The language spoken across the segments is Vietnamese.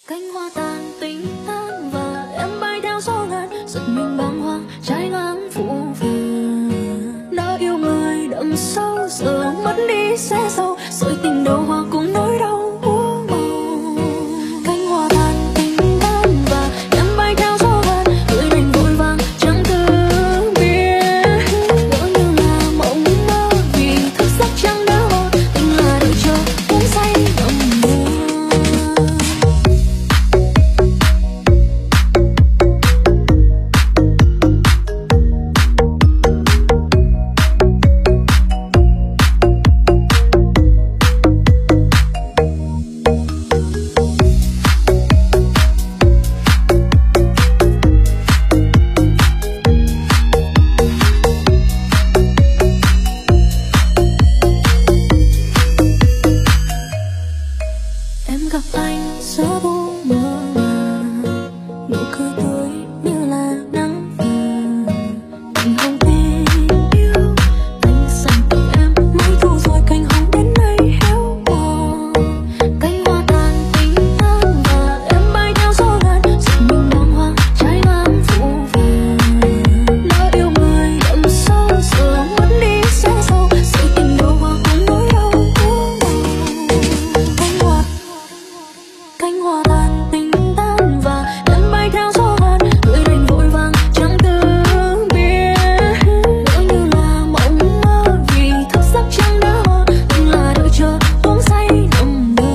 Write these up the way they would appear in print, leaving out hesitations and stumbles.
Cánh hoa tàn tình tan và em bay theo gió ngàn, giật mình bàng hoàng trái ngang phố về. Đã yêu người đậm sâu giờ mất đi sẽ sâu, rồi tình đầu hoa cùng nỗi đau úa màu. Cánh hoa tàn tình tan và em bay theo gió ngàn, gửi đành vội vàng chẳng từ biết. Ngỡ như là mộng mơ vì thức giấc chẳng đỡ mơ, tình là đợi chờ uống say ngậm ngùi. Em gặp anh giữa vô mơ màng, nụ cười tươi như là nắng vàng. Cành hồng tình yêu, anh dành tặng em mấy thu rồi cành hồng đến nay héo mòn. Cánh hoa tàn tình tan và em bay theo gió ngàn, giật mình bàng hoàng trái ngang phố vàng. Đã yêu người đậm sâu giờ mất đi sẽ sâu, rồi tình đầu hoa cùng nỗi đau úa màu. Cánh hoa tàn tình tan và em bay theo gió ngàn, gửi đành vội vàng chẳng từ biết. Ngỡ như là mộng mơ vì thức giấc chẳng đỡ mơ, tình là đợi chờ uống say nằm mơ.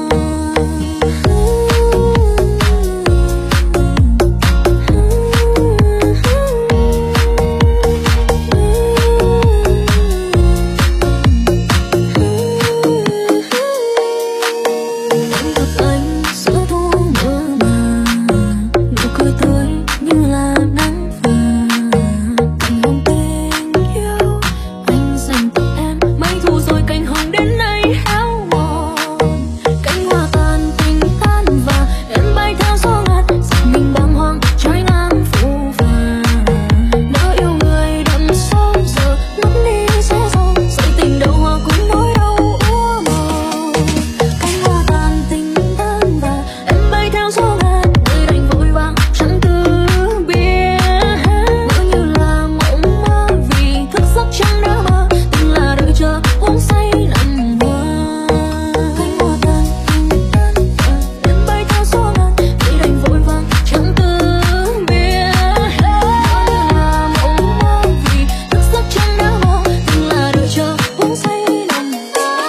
Em gặp anh giữa thu mơ màng, nụ cười tươi như là nắng vàng. Cành hồng tình yêu, anh dành tặng em mấy thu rồi cành hồng đến nay héo mòn. Cánh hoa tàn tình tan và em bay theo gió ngàn, giật mình bàng hoàng trái ngang phố vàng. Đã yêu người đậm sâu giờ mất đi sẽ sâu, rồi tình đầu hoa cùng nỗi đau úa màu. Cánh hoa tàn tình tan và em bay theo gió ngàn, gửi đành vội vàng chẳng từ biết. Ngỡ như là mộng mơ vì thức giấc chẳng đỡ mơ, tình là đợi chờ uống say nằm mơ. Cánh hoa tàn tình tan và em bay theo gió ngàn, gửi đành vội vàng chẳng từ biết. Ngỡ như là mộng mơ vì thức giấc chẳng đỡ mơ, tình là đợi chờ uống say nằm mơ.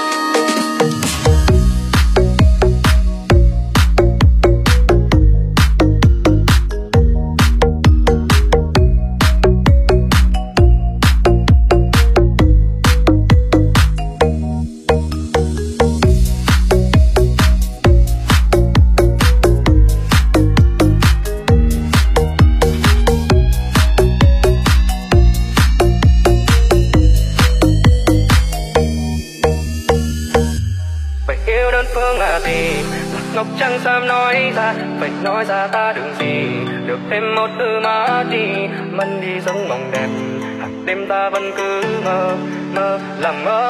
Vậy yêu đơn phương là gì? Lạc ngọc chẳng dám nói ra, vậy nói ra ta đừng gì. Được thêm một từ mà đi, mất đi giấc mộng đẹp. Hàng đêm ta vẫn cứ mơ, mơ làm mơ.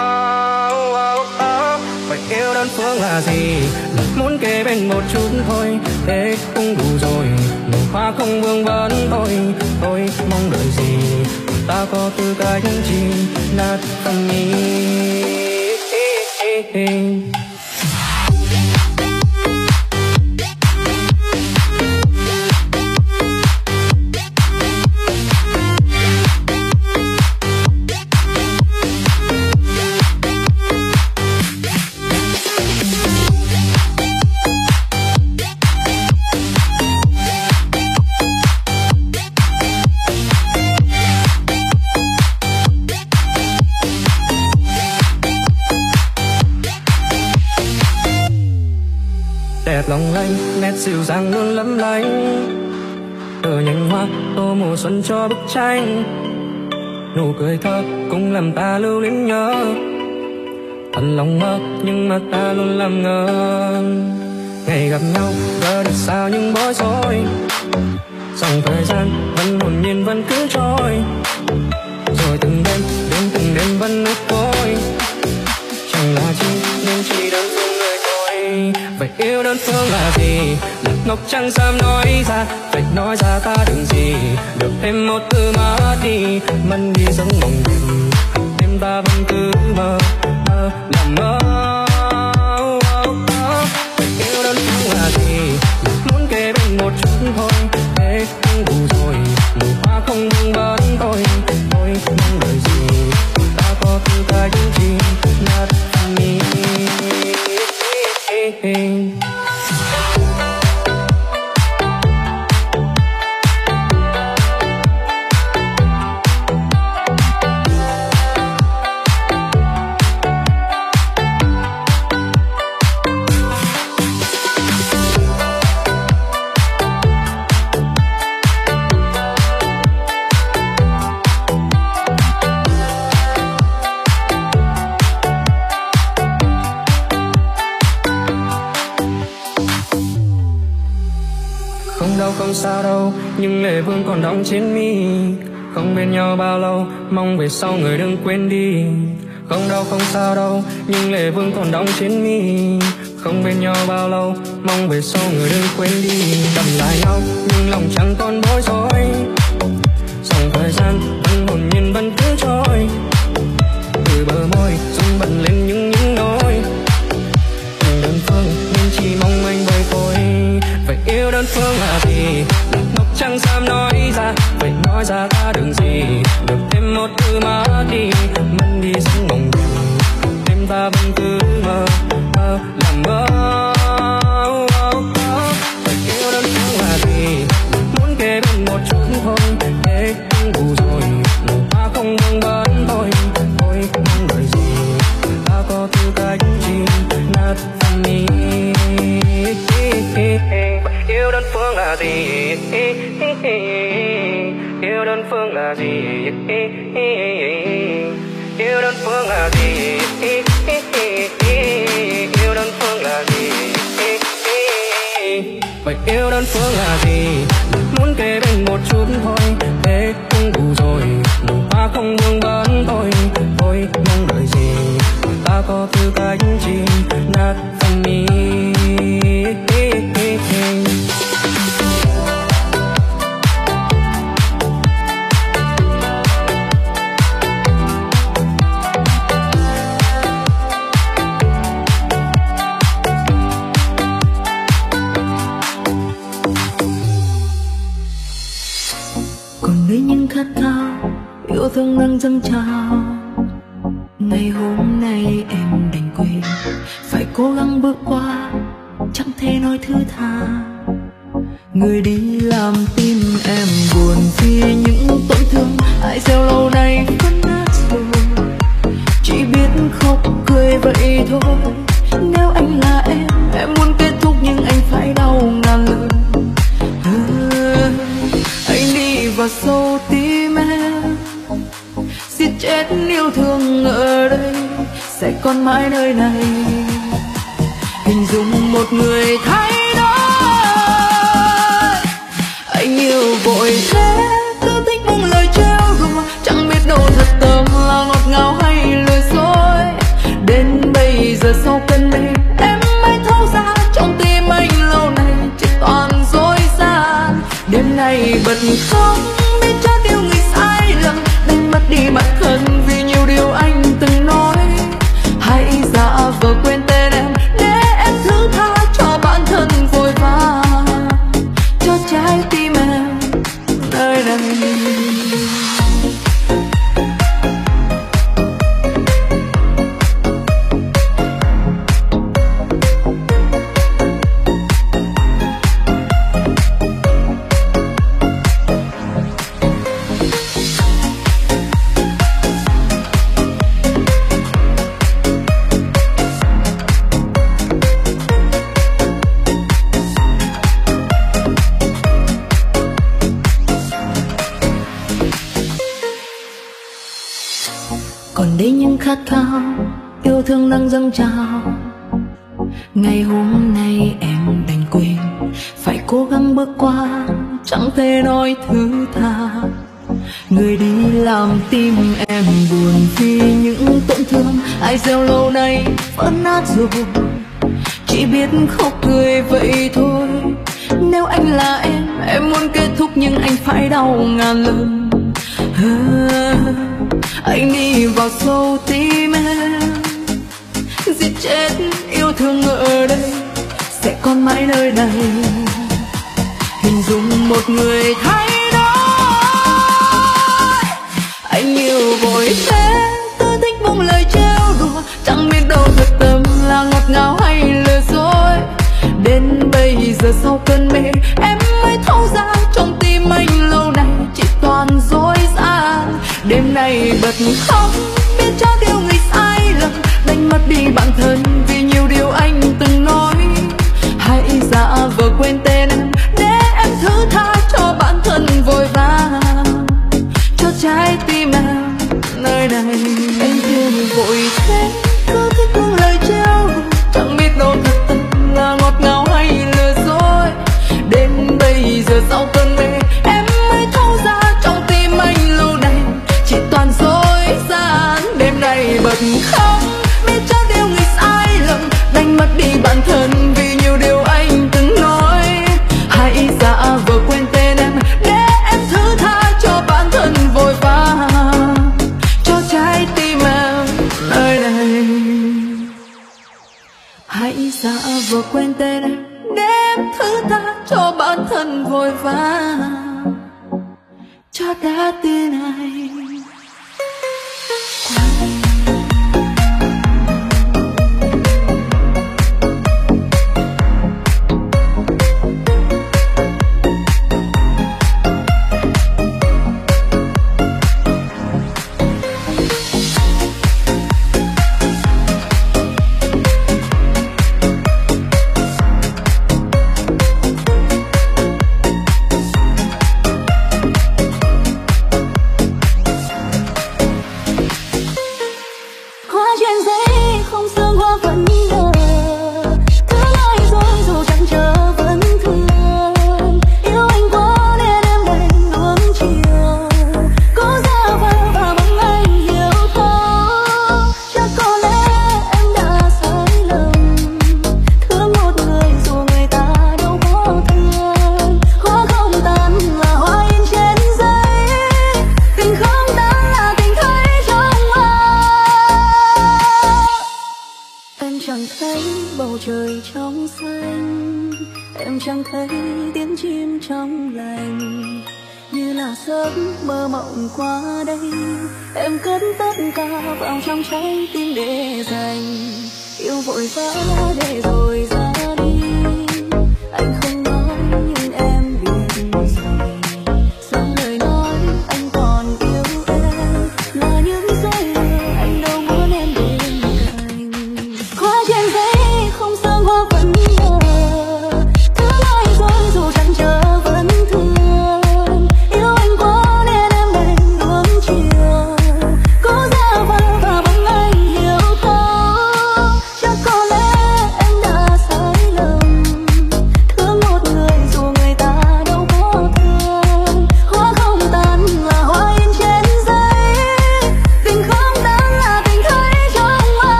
Vậy yêu đơn phương là gì? Là muốn kề bên một chút thôi, thế cũng đủ rồi. Nụ hoa không vương vấn tôi mong đợi gì? Ta có tư cách chi nát phần nhì. Đẹp lòng lanh, nét dịu dàng luôn lấp lánh. Từ nhành hoa tô mùa xuân cho bức tranh. Nụ cười thơ cũng làm ta lưu luyến nhớ. Thật lòng mơ nhưng mà ta luôn làm ngơ. Ngày gặp nhau gỡ được sao nhưng bối rối. Dòng thời gian vẫn hồn nhiên vẫn cứ trôi. Rồi từng đêm vẫn ướt tối. Chẳng là chi nên chỉ đơn phương người thôi. Vậy yêu đơn đơn phương là gì? Lạc ngọc chẳng dám nói ra, phải nói ra ta đừng gì. Được thêm một từ mất đi giấc mộng đêm. Đêm ta vẫn cứ mơ, làm mơ. Phải yêu đơn phương là gì? Muốn kề bên một chút thôi, thế không đủ rồi. Mùa hoa không vương vấn tôi mong đợi gì? Ta có tư cách gì? Not me. Không sao đâu, nhưng lệ vương còn đọng trên mi. Không bên nhau bao lâu, mong về sau người đừng quên đi. Không đau không sao đâu, nhưng lệ vương còn đọng trên mi. Không bên nhau bao lâu, mong về sau người đừng quên đi. Cầm lại nhau, nhưng lòng chẳng còn bối rối. Dòng thời gian vẫn hồn nhiên vẫn cứ trôi. Từ bờ môi, rung bật lên những nỗi. Tình đơn phương nên chỉ mong anh với tôi. Vậy yêu đơn phương là gì? Lạc ngọc chẳng dám nói ra, vậy nói ra ta đừng gì. Được thêm một từ mất đi giấc mộng đêm. Đêm ta vẫn cứ mơ, làm mơ. Vậy yêu đơn phương là gì? Muốn kề bên một chút thôi, thế không đủ rồi. Mùa hoa không vương vấn tôi mong đợi gì? Ta có tư cách gì? Not for me. Yêu đơn phương là gì? Yêu đơn phương là gì? Yêu đơn phương là gì? Yêu đơn phương là gì? Vậy yêu đơn phương là gì? Muốn kề bên một chút thôi, thế không đủ rồi. Nụ hoa không vương vấn tôi mong đợi gì? Ta có tư cách gì? Not for me. Khát khao yêu thương đang dâng trào. Ngày hôm nay em đành quên, phải cố gắng bước qua, chẳng thể nói thứ tha. Người đi làm tim em buồn vì những tổn thương ai gieo lâu nay vẫn nát rồi. Chỉ biết khóc cười vậy thôi. Nếu anh là em muốn kết thúc nhưng anh phải đau ngàn lần. Anh đi vào sâu tim em, giết chết yêu thương ở đây sẽ còn mãi nơi này. Hình dung một người thay đổi, anh yêu vội thế cứ thích những lời trêu đùa, chẳng biết đâu thật tâm là ngọt ngào hay lời dối. Đến bây giờ sau cơn mê em mới thấu ra trong tim anh lâu nay chỉ toàn dối gian. Đêm nay bật khóc biết chót yêu người sai lầm, đánh mất đi bản thân vì nhiều điều anh từng nói. Hãy giả vờ quên tên em để em thứ tha cho bản thân vội vã, cho trái tim em nơi đây. Còn đây những khát khao yêu thương đang dâng trào. Ngày hôm nay em đành quên, phải cố gắng bước qua, chẳng thể nói thứ tha. Người đi làm tim em buồn vì những tổn thương ai gieo lâu nay vẫn nát rồi. Chỉ chỉ biết khóc cười vậy thôi. Nếu anh là em muốn kết thúc nhưng anh phải đau ngàn lần. Anh đi vào sâu tim em, giết chết yêu thương ở đây sẽ còn mãi nơi này. Hình dung một người thay đổi, anh yêu vội thế, tôi thích buông lời trêu đùa, chẳng biết đâu thật tâm là ngọt ngào hay lừa dối. Đến bây giờ sau cơn mê em mới thấu ra trong tim anh lâu nay chỉ toàn dối gian. Đêm nay bật khóc biết cho điều người sai lầm, đánh mất đi bản thân vì nhiều điều anh từng nói. Hãy giả vờ quên tên em để em thứ tha cho bản thân vội vàng, cho trái tim em nơi này. Em yêu vội thế, cứ thích buông lời trêu, chẳng biết đâu thật tâm là ngọt ngào hay lừa dối. Đến bây giờ sau cơn mê em mới thấu ra trong tim anh lâu nay chỉ toàn dối gian. Đêm nay bật khóc biết cho điều người sai lầm, đánh mất đi bản thân vì nhiều điều anh từng nói. Hãy giả vờ quên tên em để em thứ tha cho bản thân vội vàng, cho trái tim em nơi này. Hãy giả vờ quên tên em để em thứ tha cho bản thân vội vàng, cho trái tim này.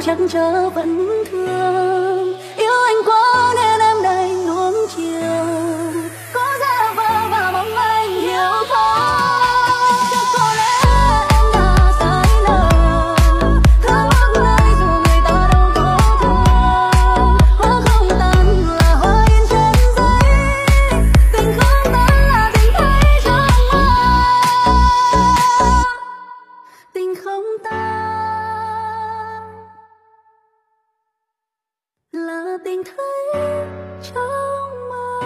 chắc chở vẫn thương. Yêu anh quá nên em đành nuông chiều, cố giả vờ và mong anh hiểu thôi. Chắc có lẽ em đã sai lầm, thương người dù người ta đâu có thương. Hoa không tàn là hoa in trên giấy, tình không tàn là tình thấy trong mơ. Tình không tàn là tình thấy trong mơ.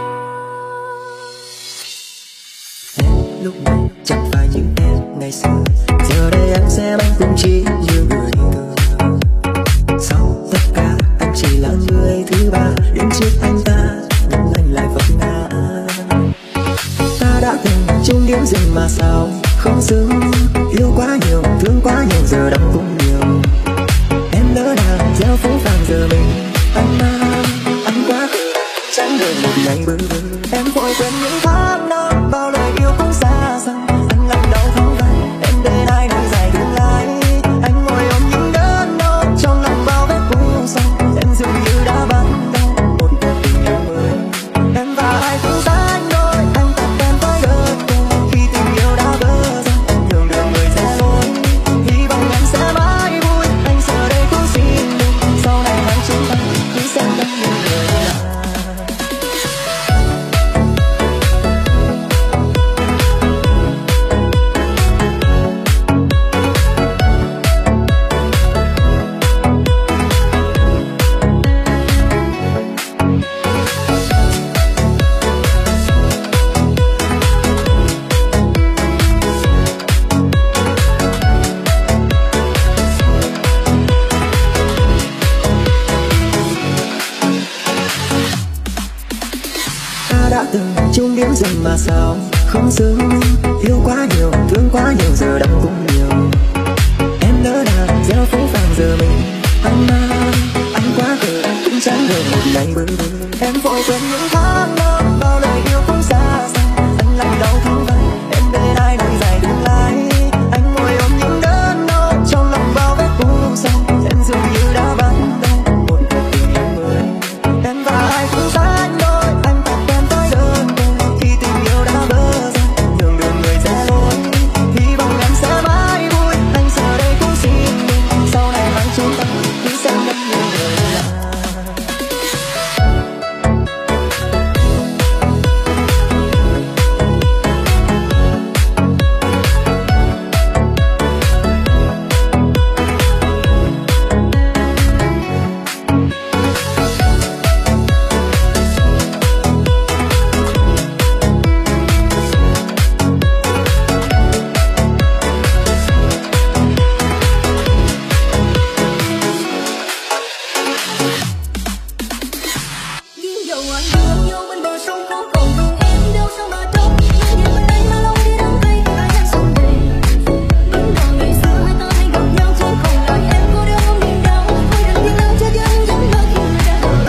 Em lúc này chẳng phải như em ngày xưa, giờ đây em xem anh cũng chỉ như người thường. Sau tất cả anh chỉ là người thứ ba, đứng trước anh ta nhưng anh lại vấp ngã. Ta đã từng chung điểm dừng mà sao không xứng, yêu quá nhiều thương quá nhiều giờ đau cũng nhiều. Em lỡ đàn gieo phố vàng giờ mình anh mang anh quá khứ, chẳng đợi một ngày bơ vơ. Em vội quên những tháng năm bao lời yêu cũng xa xăm, anh lặng đau thấu vai em để ai nối dài tương lai. Anh ngồi ôm những đớn đau trong lòng bao vết u sầu, em dường như đã bắt đầu một cuộc tình yêu mới. Em và ai cũng xa anh đôi, anh tập em với đơn côi khi tình yêu đã vỡ ra, đường đường người rẽ lối. Hy vọng em sẽ mãi vui, anh giờ đây cũng xin đừng sau này hai chúng ta cứ xem đất như người lạ. Đã từng chung điểm dừng mà sao không xứng, yêu quá nhiều thương quá nhiều giờ đau cũng nhiều. Em lỡ đàn gieo phố vàng giờ mình anh mang anh quá khứ, cũng chẳng đợi một ngày bơ vơ. Em vội quên những tháng năm bao lời yêu cũng xa xăm, anh lặng đau thấu vai em để ai nối dài tương lai. Anh ngồi ôm những đớn đau trong lòng bao vết u sầu, em dường như đã bắt đầu một cuộc tình yêu mới. Em và ai cũng xa anh đôi, anh tập em tới đơn côi khi tình yêu đã vỡ ra, đường đường người rẽ lối. Hy vọng em sẽ mãi vui, anh giờ đây cũng xin đừng sau này hai chúng ta cứ xem đất như người lạ. Ghiên dầu anh đưa nhau bên bờ sông có còn thương em đâu sao mà trông. Nhưng nhìn bên đây mà lâu đi đâu đây ta đang sống đây. Vẫn còn ngày xưa hai ta hay gặp nhau chứ không lại em cô đơn không niềm đau. Thôi đừng tin đâu cho dân giống mơ khi người đã hờ.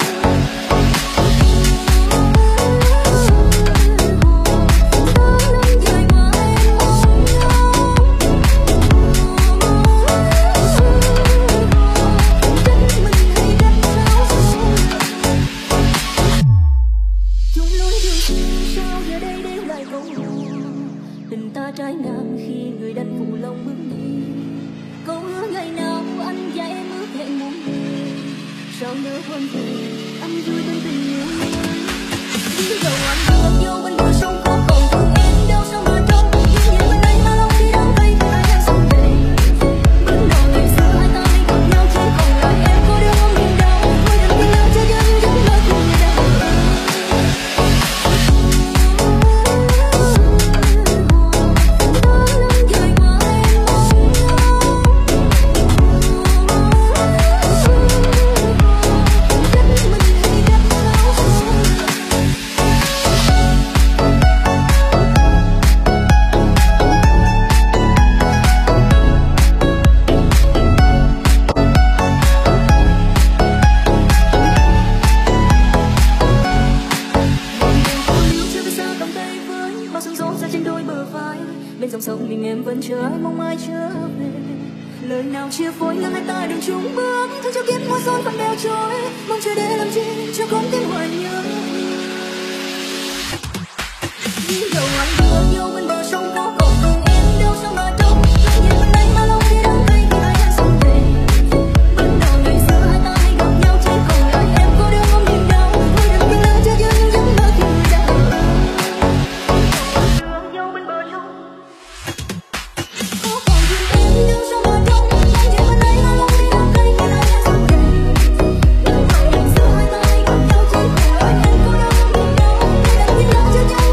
Chúng lối thương sao giờ đây đêm lại không tình ta trái ngang khi người đành phụ lòng bước đi. Câu hứa ngày nào anh và em ước hẹn muôn đời, sao nỡ quên về anh vui bên tình yêu mới. Đi dầu anh đưa nhau bên bờ sông có còn thương em đâu sao mà trông. Nhưng nhìn bên đây mà lâu đi đâu đây ta đang sống đây. Vẫn còn ngày xưa hai ta hay gặp nhau chứ không lại em cô đơn không niềm đau. Thôi đừng tin đâu cho dân giống mơ khi người đã hờ. Bên dòng sông mình em vẫn chờ ai mong ai trở về. lời nào chia phối ngăn hai ta đường chung bước, thương cho kiếp hoa son phận đeo trôi, mong chờ để làm chi cho con tim hoài nhớ. Dầu anh đưa nhau bên bờ sông có còn thương em đâu sao mà đông, lại nhìn bên đây mà lâu đi đâu hay khi ai đã xuân về. Ban đầu ngày xưa hai ta hay gặp nhau chỉ còn lại em có đưa không nhìn đâu, thôi đừng quên lỡ cho những giấc mơ khi người đã ở. Đưa nhau bên bờ sông có còn thương em đâu sao mà đông, lại nhìn bên đây mà lâu đi đâu hay khi ai đã xuân về. Ban đầu ngày xưa hai ta hay gặp nhau chỉ còn lại em có đưa không nhìn đâu, thôi đừng quên lỡ cho những giấc mơ khi người đã ở.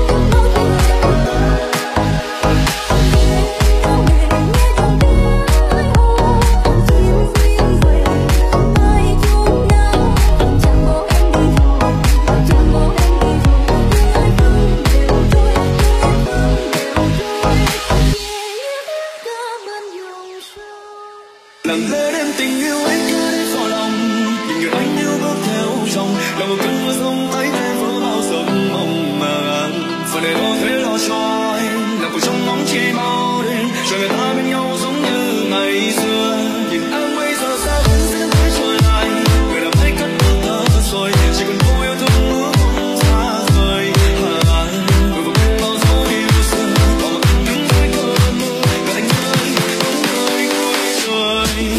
Lặng lẽ đem tình yêu ấy cứ đến vào lòng, tình người anh yêu bước theo dòng, là một cơn mưa rông thấy em vỡ bao giấc mộng màng. Giờ này lo thế lo cho anh, là cuộc trong bóng chi bao đêm, cho người ta bên nhau giống như ngày xưa. Nhìn em bây giờ xa vẫn sẽ thấy trở lại, người làm thấy cất bước thở rồi, chỉ còn cô yêu thương ước không xa rời. Người vừa quên bao dấu yêu xưa, bỏ mặc những cái cơn mưa, và anh ơi, không nơi cuối trời.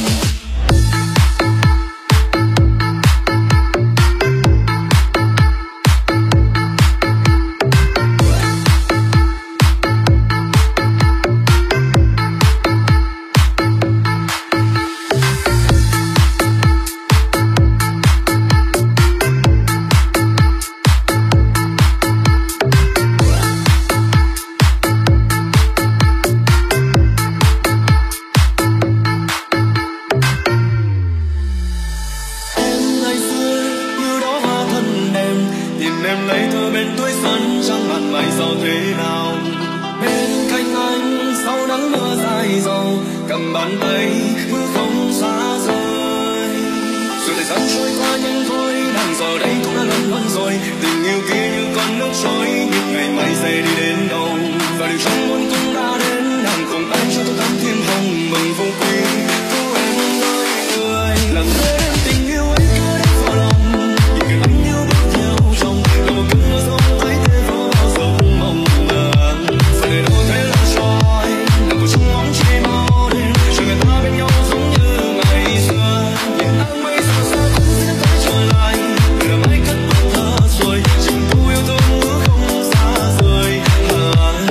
Em ngày xưa như đó hoa thân em, nhìn em lấy thơ bên tuổi xuân chẳng mặn mày giàu thế nào. Bên cạnh anh sau nắng mưa dài dòng, cầm bàn tay mưa không xa rời. Rồi thời gian trôi qua nhanh thôi, đang giờ đây cũng đã lớn hơn rồi. Tình yêu kia như con nước trôi, những ngày mai sẽ đi đến đâu. Và điều trong muốn cũng đã đến, nàng cùng anh cho tôi thắm thêm hồng mừng vô quy. Cô em ơi người làm thế đem tình yêu ấy cứ đến vào lòng, nhìn người anh yêu bước theo dòng, là một cơn mưa rông thấy thế vỡ bao giấc mộng màng. Giờ này đâu thế là cho anh, là cuộc trong bóng chi bao đêm, cho người ta bên nhau giống như ngày xưa. Nhìn anh bây giờ xa vẫn sẽ thấy trở lại, người làm anh cất bước thở rồi, chỉ còn cô yêu thương ước không xa rời.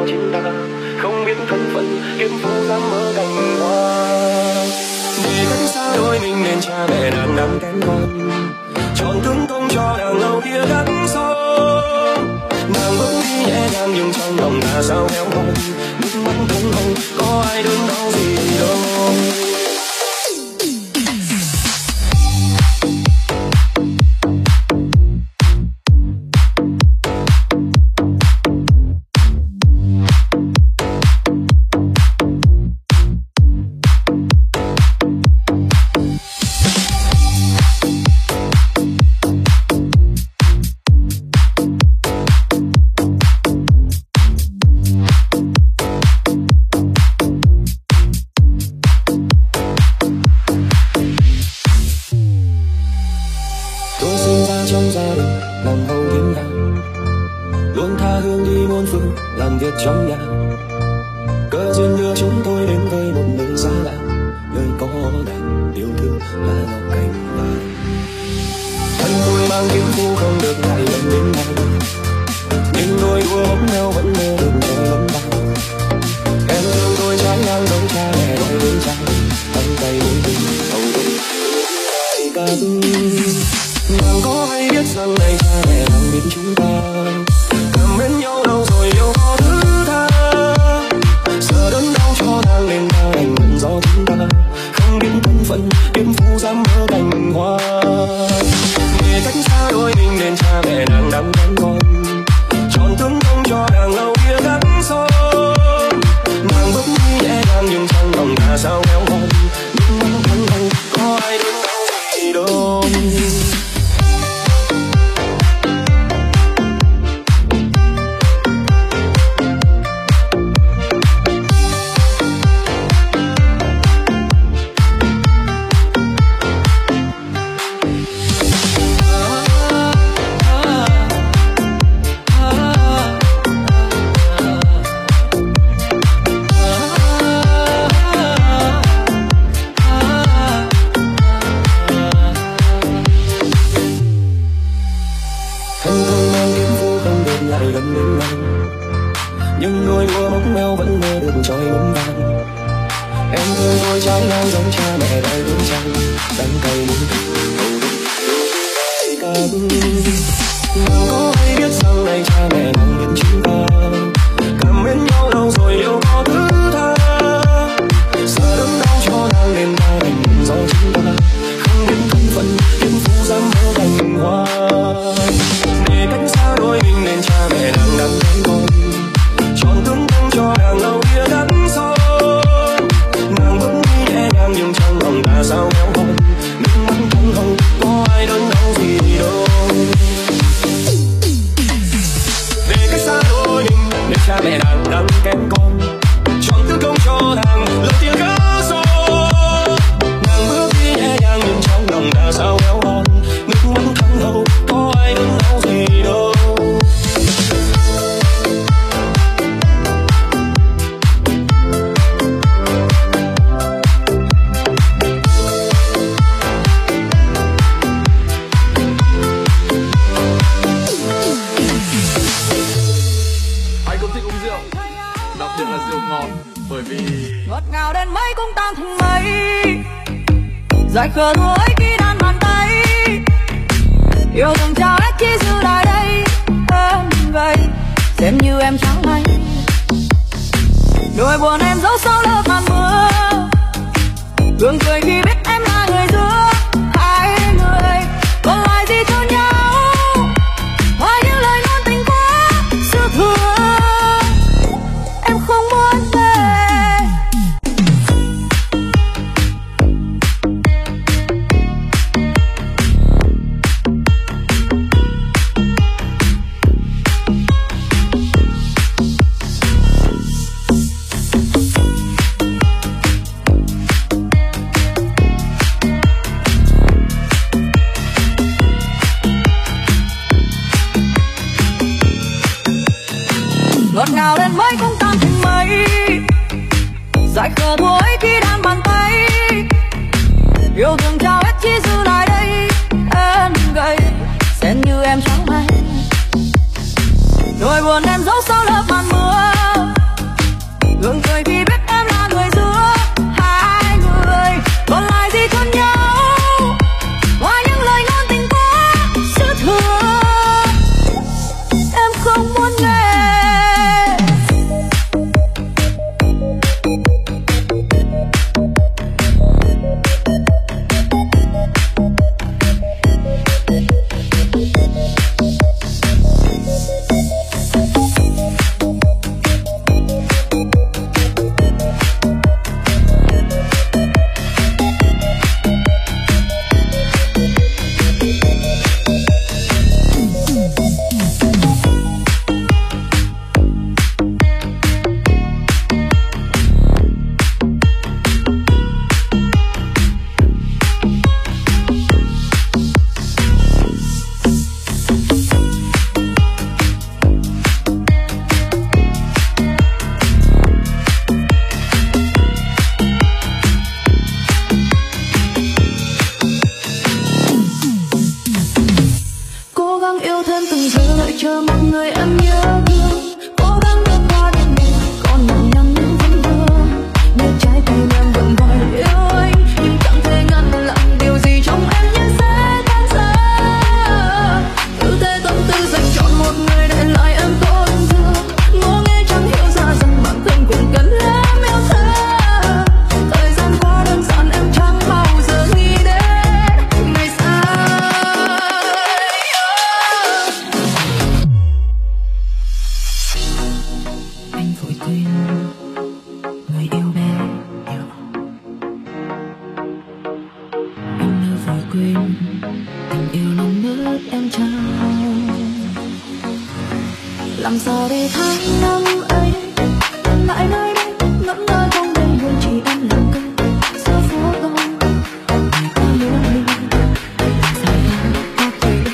chính ta, không biết thân phận kiếm phu dám mơ cành hoa. Để cách xa đôi mình nên cha mẹ đang nắm kén con, chọn tướng công cho đằng lâu kia đắt son. Nàng bước đi nhẹ nhàng nhưng trong lòng ta sao héo hon, nước mắt thấm hồng có ai đớn đau gì đâu. Trong gia đình làm hầu thiên hạ, luôn tha hương đi muôn phương làm việc trong nhà. Cơ duyên đưa chúng tôi đến với một nơi xa lạ, nơi có đàn yêu thương lá ngọc cành vàng. Thân tôi mang kiếm phu không được lại gần đến nàng, nhưng đôi đua bóng nhau vẫn mơ được ngày lắm bao. Em thương tôi trái ngang giống cha mẹ gọi đến cha, tay tay mũi tình hầu tình ca tư. Nàng có hay biết rằng này cha mẹ đang biết chúng ta cầm bên nhau lâu rồi yêu có thứ tha. Giờ đớn đau cho nàng nên ta đành mượn gió chúng ta, không biết thân phận kiếm phu dám mơ cành hoa. Để cách xa đôi mình nên cha mẹ nàng đang đắn con, chọn tướng công cho nàng lâu kia gắn son. Nàng bước đi nhẹ nhàng nhưng trong lòng ta sao héo hon, nước mắt thấm hồng có ai đớn đau gì đâu. Nhưng đôi mưa bóng meo vẫn mơ được trôi ngấm vàng. Em thương tôi trái ngang giống cha mẹ đòi đến chăng, đắng cay muốn tình hầu tình ca tư. Nàng có hay biết rằng này cha mẹ đang biết chúng ta cầm bên nhau lâu rồi yêu có thứ tha. Giờ đớn đau cho nàng nên ta đành mượn gió chúng ta, không biết thân phận kiếm phu dám mơ cành hoa. Để cách xa đôi mình nên cha mẹ đang nắm kén con, chọn tướng công cho nàng lâu kia đắn son. Nàng bước đi nhẹ nhàng nhưng trong lòng ta sao héo hon, nước mắt thấm hồng có ai đớn đau gì đâu. Để cách xa đôi mình nên cha mẹ nàng đang kén con, chọn tướng công cho nàng lâu kia gắn son. Nàng bước đi nhẹ nhàng nhưng trong lòng ta sao héo hon, nước mắt thấm hồng có ai đớn đau gì đâu. Đặc biệt là rượu ngọt, bởi vì ngọt ngào đến mấy cũng tan thành mây, dài khờ thôi khi đan bàn tay. Yêu thương trao hết chỉ giữ lại đây em vậy, xem như em chẳng hay. Nỗi buồn em giấu sau lớp màn mưa, gương cười khi biết em là người giữa hai người. Còn lại gì cho nhau ngoài những lời ngôn tình quá xưa thương. Em không muốn về. Ngọt ngào đến mấy cũng tan thành mây, dại khờ thôi khi đan bàn tay. Yêu thương trao hết chỉ giữ lại đây em gầy, xem như em chẳng hay. Nỗi buồn em giấu sau lớp màn mưa, làm sao để tháng năm ấy em lại nơi đây ngẩn ngơ trong đêm buồn chỉ em làm cơn giữa phố đông người ta muốn đi sao ta có thể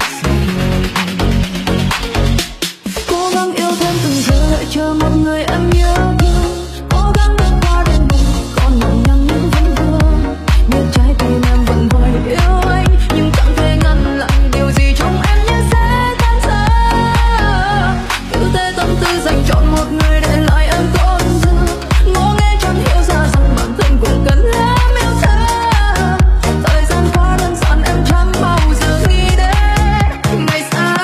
cố gắng yêu thêm từng giờ đợi chờ một người em nhớ thương cố gắng bước qua đêm buồn còn nồng nàn những vấn vương biết trái tim em vẫn vội yêu anh nhưng chẳng thể ngăn lại điều gì trong em như sẽ tan rã cứ thế tâm tư dành chọn một người để lại em tổn thương ngó nghe chẳng hiểu ra rằng bản thân cũng cần lắm yêu thương thời gian quá đơn giản em chẳng bao giờ nghĩ đến ngày sau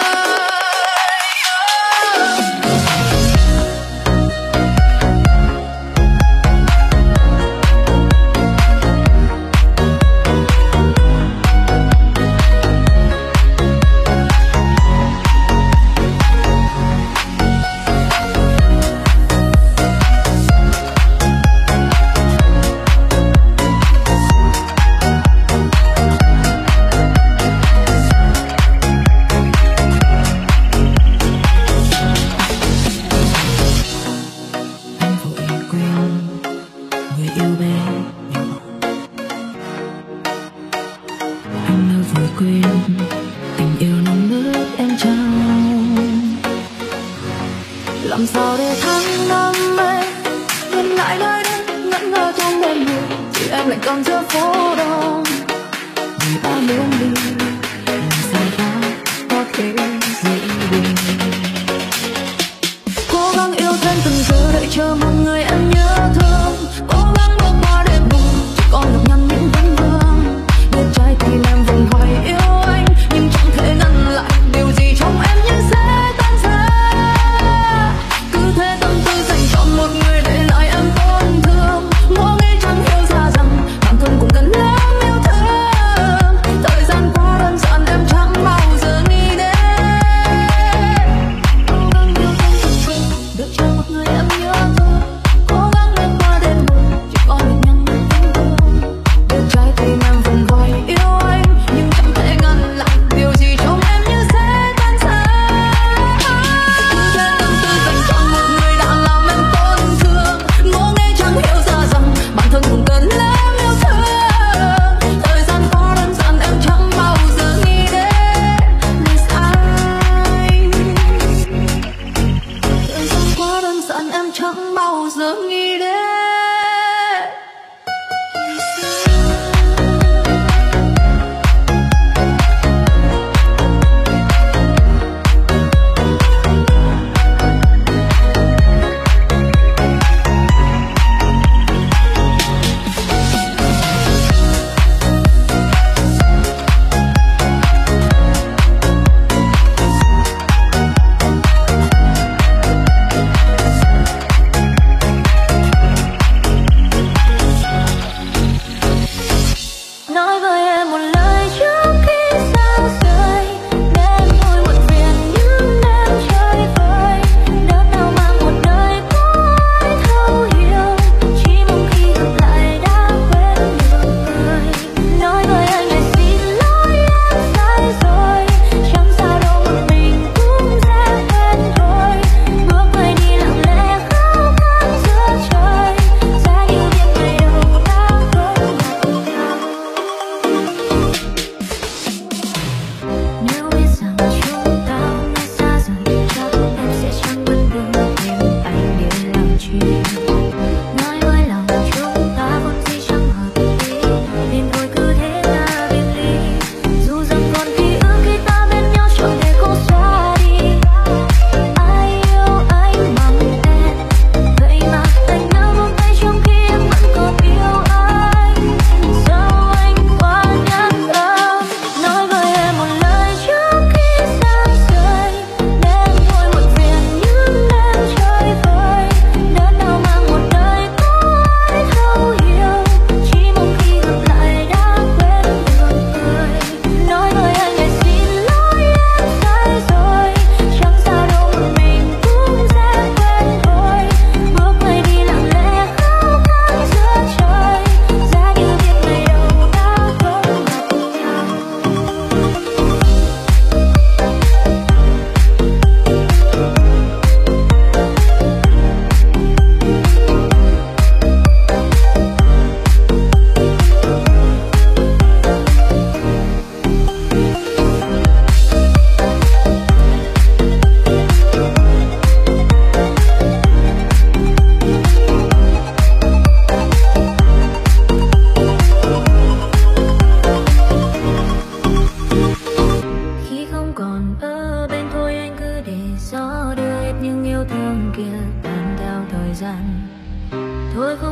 anh vội quên người yêu bé nhỏ anh đã vội quên tình yêu nồng nức em trao làm sao để tháng năm ấy gần lại nơi đây ngẩn ngơ trong đêm buồn thì em lại còn giữa phố đông người ta muốn đi làm sao ta có thể giữ bình cố gắng yêu thêm từng giờ đợi chờ một người em nhớ thương cố gắng bước qua đêm buồn chỉ còn gặp nhằn những vấn vương biết trái tim em vẫn hoài yêu anh nhưng chẳng thể ngăn lại điều gì trong em như sẽ tan rã cứ thế tâm tư dành chọn một người để lại em tổn thương ngó nghe chẳng hiểu ra rằng bản thân cũng cần lắm yêu thương thời gian quá đơn giản em chẳng bao giờ nghĩ đến cố gắng yêu thêm từng giờ đợi chờ một người em nhớ thương cố gắng bước qua đêm buồn chỉ còn được nhằn những vấn vương biết trái tim em vẫn hoài yêu anh nhưng chẳng thể ngăn lại điều gì trong em như sẽ tan rã cứ thế tâm tư dành chọn một người đã làm em tổn thương ngó nghe chẳng hiểu ra rằng bản thân cũng cần lắm yêu thương thời gian quá đơn giản em chẳng bao giờ nghĩ đến ngày sai thời gian quá đơn giản em chẳng bao giờ nghĩ đến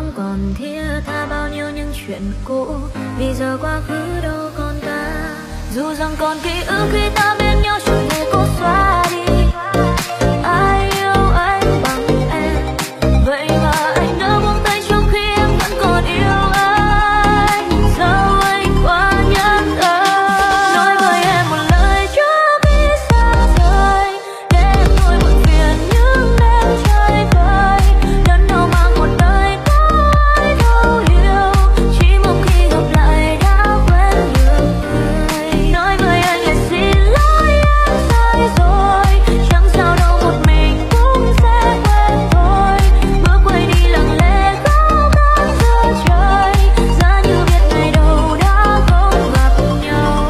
không còn thiết tha bao nhiêu những chuyện cũ, vì giờ quá khứ đâu còn ta. Dù rằng còn ký ức khi ta bên nhau chẳng thể cố xóa đi. Ai yêu anh bằng em, vậy mà anh đã buông tay trong khi em vẫn còn yêu anh. Sao anh quá nhẫn tâm nói với em một lời trước khi xa rời, để em thôi buồn phiền những đêm chơi vơi. Đớn đau mang một đời có ai thấu hiểu, chỉ mong khi gặp lại đã quên được người. Nói với anh là xin lỗi em sai rồi, chẳng sao đâu một mình cũng sẽ quên thôi. Bước quay đi lặng lẽ khóc ngất giữa trời, giá như biết ngày đầu đã không gặp nhau.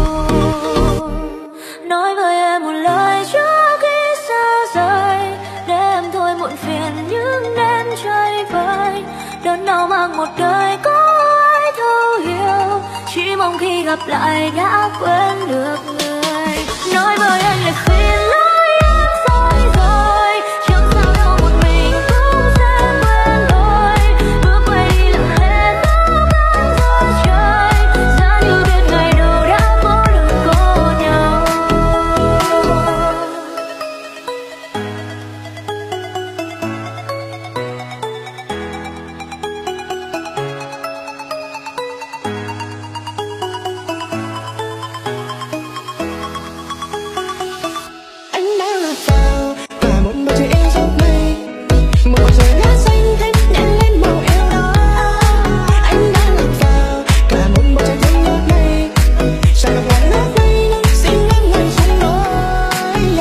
Nói với em một lời trước khi xa rời, để em thôi muộn phiền những đêm chơi vơi. Đớn đau mang một đời có ai thấu hiểu, chỉ mong khi gặp lại đã quên được người. Nói với anh là xin lỗi em sai rồi, chẳng sao đâu một mình cũng sẽ quên lối. Bước quay đi lặng lẽ khóc ngất giữa trời, giá như biết ngày đầu đã có được có nhau. Anh đang lạc vào cả một bầu trời yêu dấu mây, một bầu trời lá xanh thét nhảy lên màu yêu đó. Anh đang lạc vào cả một bầu trời xanh nhớ mây, chẳng gặp lại nước mây nắng xin em ngày xuống lối.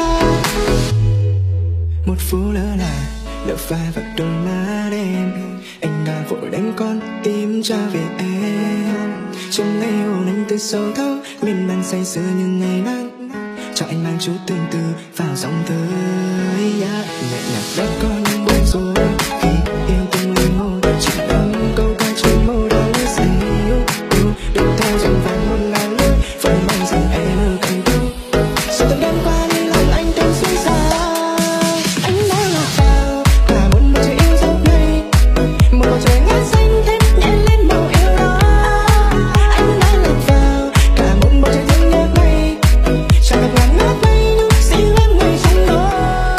Một phút lỡ là lỡ phai vào đôi má đêm, anh đã vội đánh con tim trả về em. Trong ngày hồn anh từ sâu thẳm miên man say sưa như ngày nắng, cho anh mang chút tương tư vào dòng tới. Nhẹ nhàng đã có những buồn rồi khi yêu từng linh hồn, chỉ bằng câu ca trên môi đắng say yêu. Được theo dòng vàng một ngàn lối, vẫn mong rằng em ở cạnh tôi. Rồi từng đêm qua đi lòng anh từng suy xa. Anh đang lạc vào cả một bầu trời yêu dấu mây, một bầu trời ngát xanh thét nhảy lên màu yêu đó. Anh đang lạc vào cả một bầu trời xanh nhớ mây, chẳng gặp ngàn ngát mây nhưng xin em ngày xuống lối.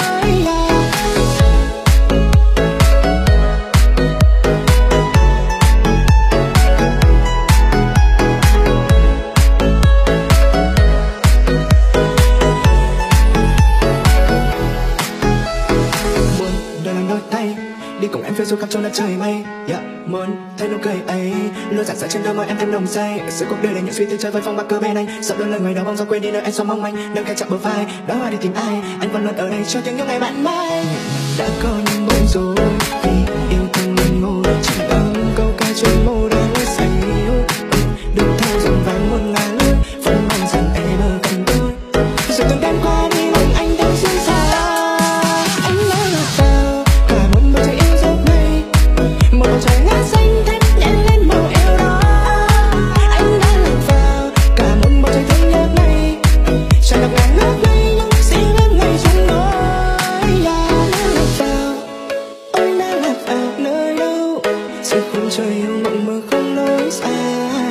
Muốn đôi lòng đôi tay đi cùng em phiêu du khắp trong đất trời mây. Muốn thấy nụ cười ấy luôn rạng rỡ trên đôi môi em thêm nồng say. Giữa cuộc đời đầy những suy tư chơi với phong bạc cơ bên anh, sợ đôi lời người đó bóng gió quên đi nơi em sống mong manh. Nâng khe chạm bờ vai đóa hoa đi tìm ai, anh vẫn luôn ở đây cho tiếng những ngày bạn mai. Đã có những bối rối vì yêu thương mình ngồi, chỉ bằng câu ca trên môi đang say yêu. Được theo dòng vàng một ngàn lối, vẫn mong rằng em ở cạnh tôi. Rồi từng đêm qua đi lòng anh đang xuyên xa. Anh đã lạc vào cả một bầu trời yêu dấu mây, một bầu trời ngát xanh thét nhảy lên màu yêu đó. Anh đã lạc vào cả một bầu trời thương nhớ mây, chẳng gặp ngàn ngát mây nhưng xin em ngày xuống lối. Ôi đã lạc vào nơi đâu, giữa khung trời yêu mộng mơ không lối dài.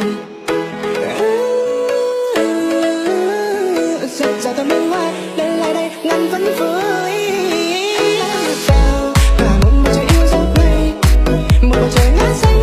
Giật ra tầm bên ngoài lên lại đây ngăn vẫn vui. Đã lạc vào cả một bầu trời yêu dấu mây, một bầu trời ngát xanh